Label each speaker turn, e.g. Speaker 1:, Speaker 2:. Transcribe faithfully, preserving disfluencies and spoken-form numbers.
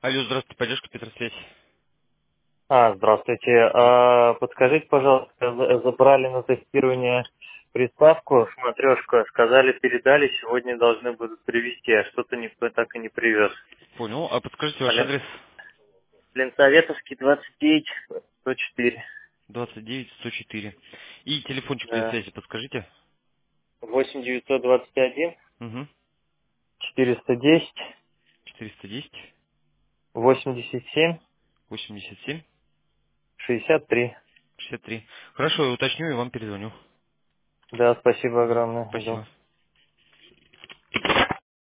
Speaker 1: Алло, здравствуйте, поддержка Петросвязь.
Speaker 2: А, здравствуйте. А, подскажите, пожалуйста, за- забрали на тестирование приставку, смотрешку, сказали, передали, сегодня должны будут привезти, а что-то никто так и не привез.
Speaker 1: Понял. А подскажите ваш
Speaker 2: Лен-
Speaker 1: адрес?
Speaker 2: Ленсоветовский, двадцать девять, сто четыре.
Speaker 1: двадцать девять сто четыре. И телефончик для
Speaker 2: Да.
Speaker 1: связи подскажите?
Speaker 2: восемь девятьсот двадцать один,
Speaker 1: Угу.
Speaker 2: четыреста десять,
Speaker 1: четыреста десять
Speaker 2: восемьдесят семь,
Speaker 1: восемьдесят семь
Speaker 2: шестьдесят три.
Speaker 1: шестьдесят три. Хорошо, я уточню и вам перезвоню.
Speaker 2: Да, спасибо
Speaker 1: Мгм.
Speaker 2: огромное. Жду.
Speaker 1: Спасибо.